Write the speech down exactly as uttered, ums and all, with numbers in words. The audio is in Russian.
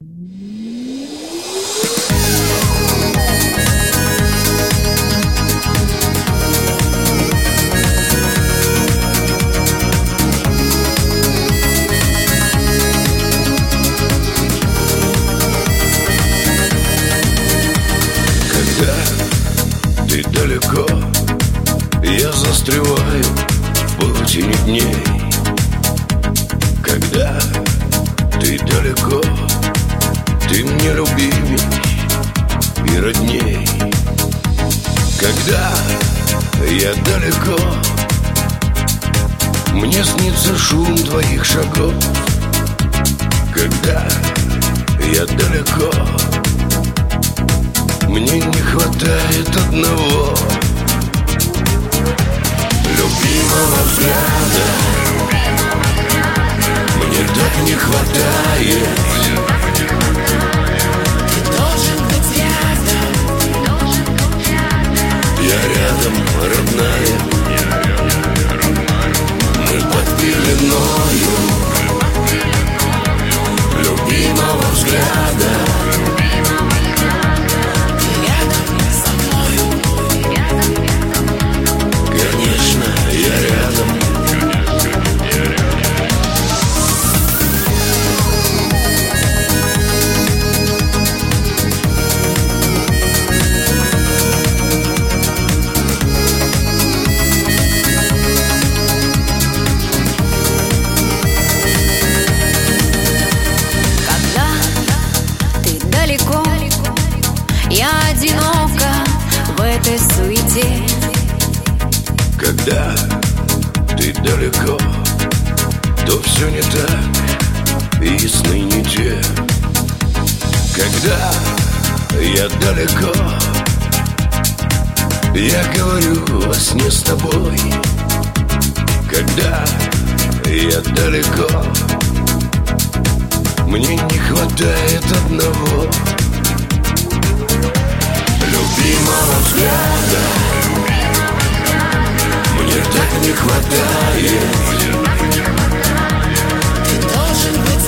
Ты далеко, я застреваю в паутине дней. Когда ты далеко, ты мне любимей и родней. Когда я далеко, мне снится шум твоих шагов. Когда я далеко, мне не хватает одного любимого взгляда. Мне так не хватает. Ты должен быть рядом. Я рядом, родная. Мы под пеленою любимого взгляда. Конечно, я рядом. Когда ты далеко, я одинока в этой суете. Когда ты далеко, то все не так, и сны не те. Когда я далеко, я говорю во сне с тобой. Когда я далеко, мне не хватает одного любимого взгляда. Мне так не хватает. Ты должен быть